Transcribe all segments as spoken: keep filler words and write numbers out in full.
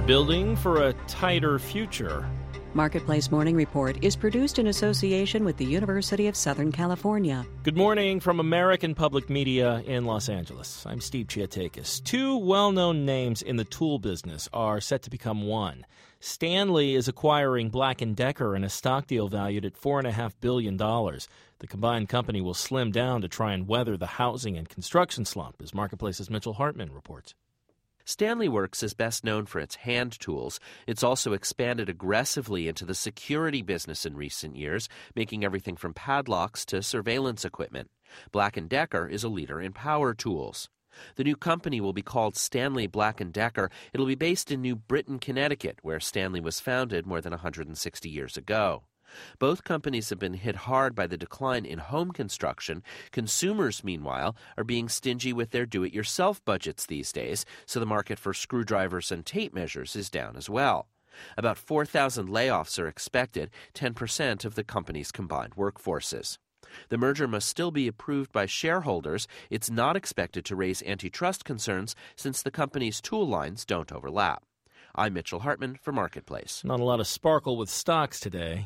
Building for a tighter future. Marketplace Morning Report is produced in association with the University of Southern California. Good morning from American Public Media in Los Angeles. I'm Steve Chiatakis. Two well-known names in the tool business are set to become one. Stanley is acquiring Black and Decker in a stock deal valued at four point five billion dollars. The combined company will slim down to try and weather the housing and construction slump, as Marketplace's Mitchell Hartman reports. Stanley Works is best known for its hand tools. It's also expanded aggressively into the security business in recent years, making everything from padlocks to surveillance equipment. Black and Decker is a leader in power tools. The new company will be called Stanley Black and Decker. It'll be based in New Britain, Connecticut, where Stanley was founded more than one hundred sixty years ago. Both companies have been hit hard by the decline in home construction. Consumers, meanwhile, are being stingy with their do-it-yourself budgets these days, so the market for screwdrivers and tape measures is down as well. About four thousand layoffs are expected, ten percent of the company's combined workforces. The merger must still be approved by shareholders. It's not expected to raise antitrust concerns since the company's tool lines don't overlap. I'm Mitchell Hartman for Marketplace. Not a lot of sparkle with stocks today.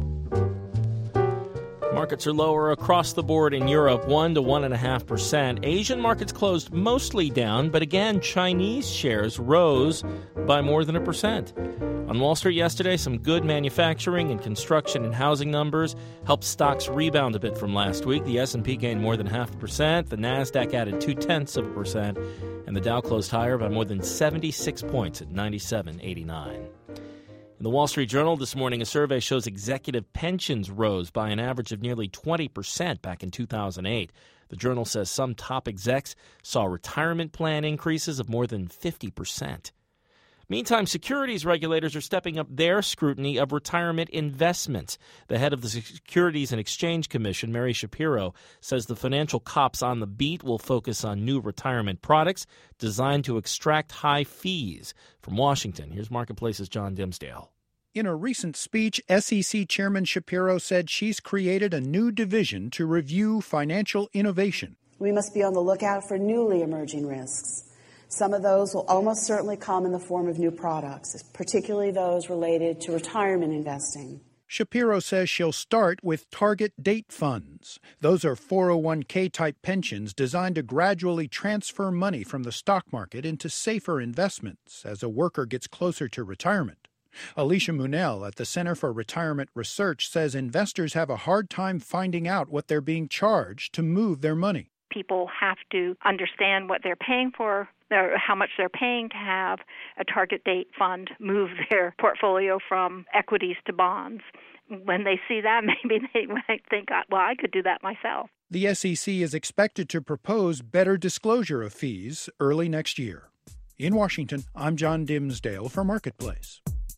Markets are lower across the board in Europe, one to one point five percent. Asian markets closed mostly down, but again, Chinese shares rose by more than a percent. On Wall Street yesterday, some good manufacturing and construction and housing numbers helped stocks rebound a bit from last week. The S and P gained more than half a percent, the NASDAQ added two-tenths of a percent, and the Dow closed higher by more than seventy-six points at ninety-seven eighty-nine. In the Wall Street Journal this morning, a survey shows executive pensions rose by an average of nearly twenty percent back in two thousand eight. The Journal says some top execs saw retirement plan increases of more than fifty percent. Meantime, securities regulators are stepping up their scrutiny of retirement investments. The head of the Securities and Exchange Commission, Mary Shapiro, says the financial cops on the beat will focus on new retirement products designed to extract high fees. From Washington, here's Marketplace's John Dimsdale. In a recent speech, S E C Chairman Shapiro said she's created a new division to review financial innovation. We must be on the lookout for newly emerging risks. Some of those will almost certainly come in the form of new products, particularly those related to retirement investing. Shapiro says she'll start with target date funds. Those are four oh one k-type pensions designed to gradually transfer money from the stock market into safer investments as a worker gets closer to retirement. Alicia Munell at the Center for Retirement Research says investors have a hard time finding out what they're being charged to move their money. People have to understand what they're paying for, how much they're paying to have a target date fund move their portfolio from equities to bonds. When they see that, maybe they might think, well, I could do that myself. The S E C is expected to propose better disclosure of fees early next year. In Washington, I'm John Dimsdale for Marketplace.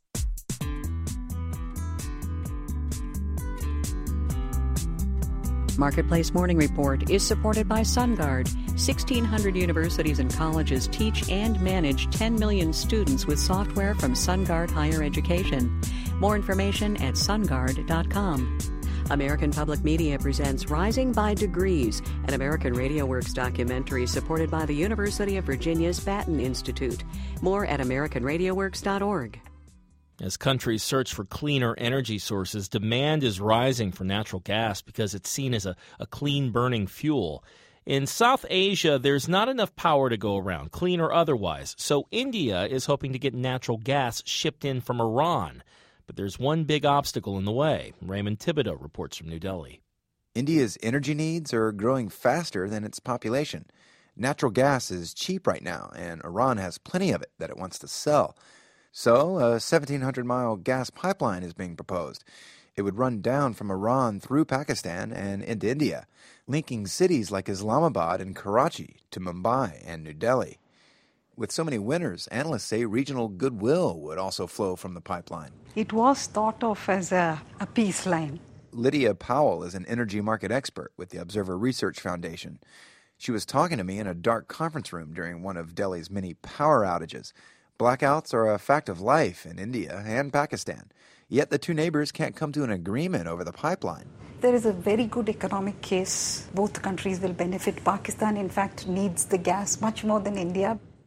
Marketplace Morning Report is supported by SunGard. sixteen hundred universities and colleges teach and manage ten million students with software from SunGard Higher Education. More information at sungard dot com. American Public Media presents Rising by Degrees, an American Radio Works documentary supported by the University of Virginia's Batten Institute. More at american radio works dot org. As countries search for cleaner energy sources, demand is rising for natural gas because it's seen as a, a clean-burning fuel. In South Asia, there's not enough power to go around, clean or otherwise, so India is hoping to get natural gas shipped in from Iran. But there's one big obstacle in the way. Raymond Thibodeau reports from New Delhi. India's energy needs are growing faster than its population. Natural gas is cheap right now, and Iran has plenty of it that it wants to sell. So, a seventeen hundred mile gas pipeline is being proposed. It would run down from Iran through Pakistan and into India, linking cities like Islamabad and Karachi to Mumbai and New Delhi. With so many winners, analysts say regional goodwill would also flow from the pipeline. It was thought of as a, a peace line. Lydia Powell is an energy market expert with the Observer Research Foundation. She was talking to me in a dark conference room during one of Delhi's many power outages. Blackouts are a fact of life in India and Pakistan, yet the two neighbors can't come to an agreement over the pipeline. There is a very good economic case. Both countries will benefit. Pakistan, in fact, needs the gas much more than India.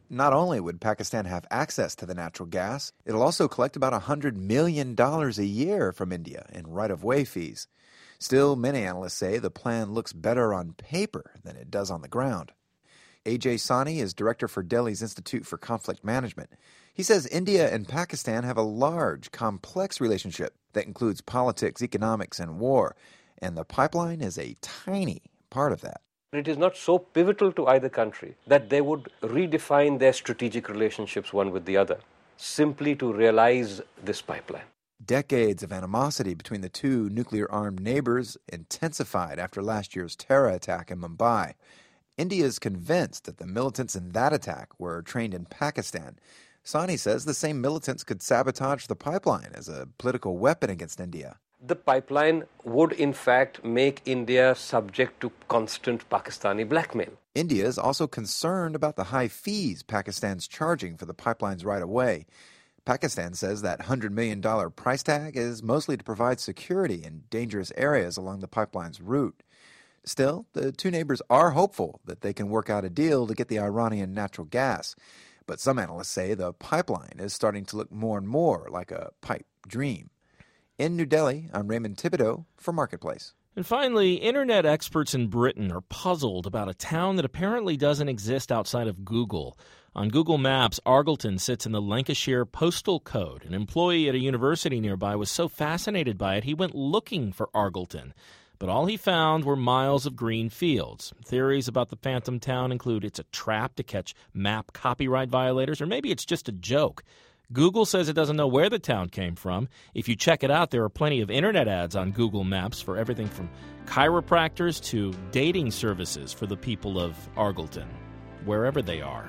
Not only would Pakistan have access to the natural gas, it'll also collect about one hundred million dollars a year from India in right-of-way fees. Still, many analysts say the plan looks better on paper than it does on the ground. A J Sani is director for Delhi's Institute for Conflict Management. He says India and Pakistan have a large, complex relationship that includes politics, economics, and war, and the pipeline is a tiny part of that. It is not so pivotal to either country that they would redefine their strategic relationships one with the other, simply to realize this pipeline. Decades of animosity between the two nuclear-armed neighbors intensified after last year's terror attack in Mumbai. India is convinced that the militants in that attack were trained in Pakistan. Sani says the same militants could sabotage the pipeline as a political weapon against India. The pipeline would, in fact, make India subject to constant Pakistani blackmail. India is also concerned about the high fees Pakistan's charging for the pipeline's right-of-way. Pakistan says that one hundred million dollars price tag is mostly to provide security in dangerous areas along the pipeline's route. Still, the two neighbors are hopeful that they can work out a deal to get the Iranian natural gas. But some analysts say the pipeline is starting to look more and more like a pipe dream. In New Delhi, I'm Raymond Thibodeau for Marketplace. And finally, internet experts in Britain are puzzled about a town that apparently doesn't exist outside of Google. On Google Maps, Argleton sits in the Lancashire postal code. An employee at a university nearby was so fascinated by it, he went looking for Argleton. But all he found were miles of green fields. Theories about the phantom town include it's a trap to catch map copyright violators, or maybe it's just a joke. Google says it doesn't know where the town came from. If you check it out, there are plenty of internet ads on Google Maps for everything from chiropractors to dating services for the people of Argleton, wherever they are.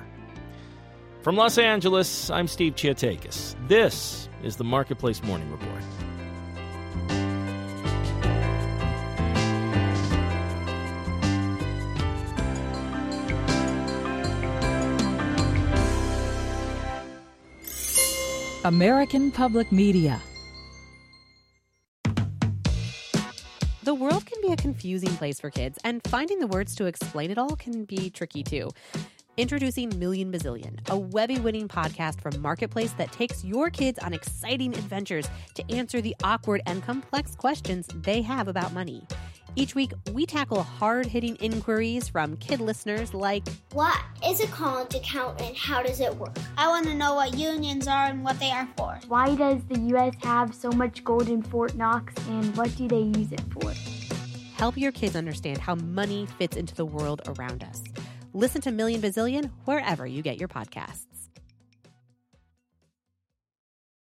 From Los Angeles, I'm Steve Chiatakis. This is the Marketplace Morning Report. American Public Media. The world can be a confusing place for kids, and finding the words to explain it all can be tricky too. Introducing Million Bazillion, a Webby-winning podcast from Marketplace that takes your kids on exciting adventures to answer the awkward and complex questions they have about money. Each week, we tackle hard-hitting inquiries from kid listeners like, what is a college account and how does it work? I want to know what unions are and what they are for. Why does the U S have so much gold in Fort Knox and what do they use it for? Help your kids understand how money fits into the world around us. Listen to Million Bazillion wherever you get your podcasts.